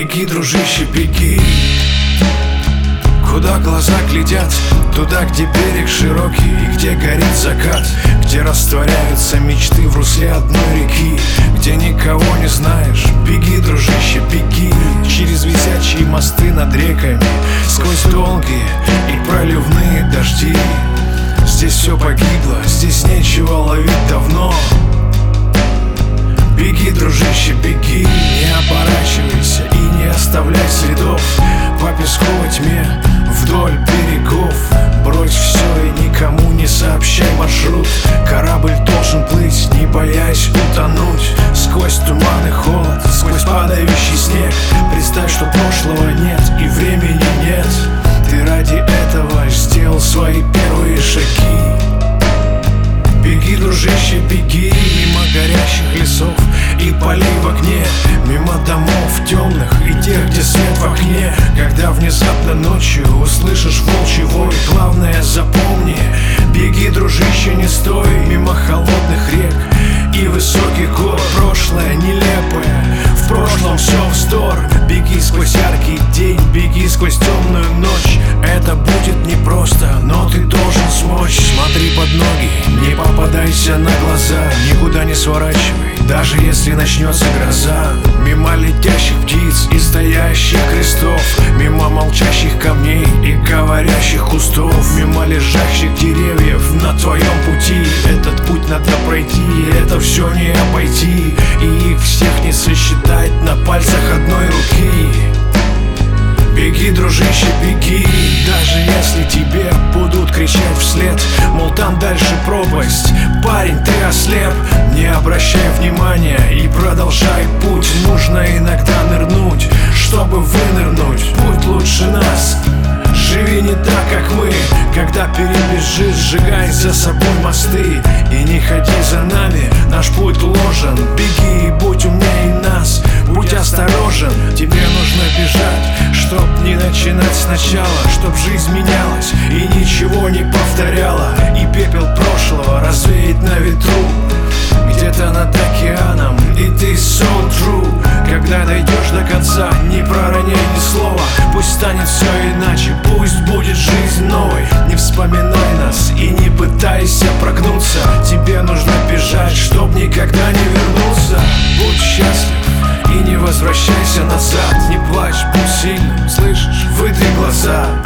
Беги, дружище, беги. Куда глаза глядят? Туда, где берег широкий и где горит закат, где растворяются мечты в русле одной реки, где никого не знаешь. Беги, дружище, беги. Через висячие мосты над реками, сквозь долгие и проливные дожди. Здесь все погибло, здесь нечего ловить давно. Беги, дружище, беги. Не оборачивайся и не оставляй следов по песковой тьме вдоль берегов. Брось все и никому не сообщай маршрут. Корабль должен плыть, не боясь утонуть. Сквозь туман и холод, сквозь падающий снег. Представь, что прошлого нет и времени нет. Ты ради этого сделал свои первые шаги. Беги, дружище, беги. Мимо горящих лесов и полей в огне, мимо домов темных и тех, где свет в окне. Когда внезапно ночью услышишь волчий вой, главное запомни: беги, дружище, не стой. Мимо холодных рек и высоких гор. Прошлое нелепое, в прошлом все вздор. Беги сквозь яркий день, беги сквозь темную ночь. Это будет непросто, но ты должен смочь. Смотри под ноги, не попадайся на глаза, никуда не сворачивай, даже если начнется гроза. Мимо летящих птиц и стоящих крестов, мимо молчащих камней и говорящих кустов, мимо лежащих деревьев на твоем пути. Этот путь надо пройти, это все не обойти, и их всех не сосчитать на пальцах одной руки. Беги, дружище, беги. Даже если тебе будут кричать вслед, мол, там дальше пропасть, парень, ты ослеп, не обращай внимания и продолжай путь. Нужно иногда нырнуть, чтобы вынырнуть. Путь лучше нас, живи не так, как мы. Когда перебежишь, сжигай за собой мосты и не ходи за нами, наш путь ложен. Беги и будь умнее нас, будь осторожен. Тебе нужно бежать, чтоб не начинать сначала, чтоб жизнь менялась и ничего не повторяла, и пепел прошлого развеять на ветру где-то над океаном. И ты so true. Когда дойдешь до конца, не пророняй ни слова. Пусть станет все иначе, пусть будет жизнь новой. Не вспоминай нас и не пытайся прогнуться. Тебе нужно бежать, чтоб никогда не вернуться. Будь счастлив и не возвращайся назад. Не плачь, будь сильным, слышишь? Вытри глаза.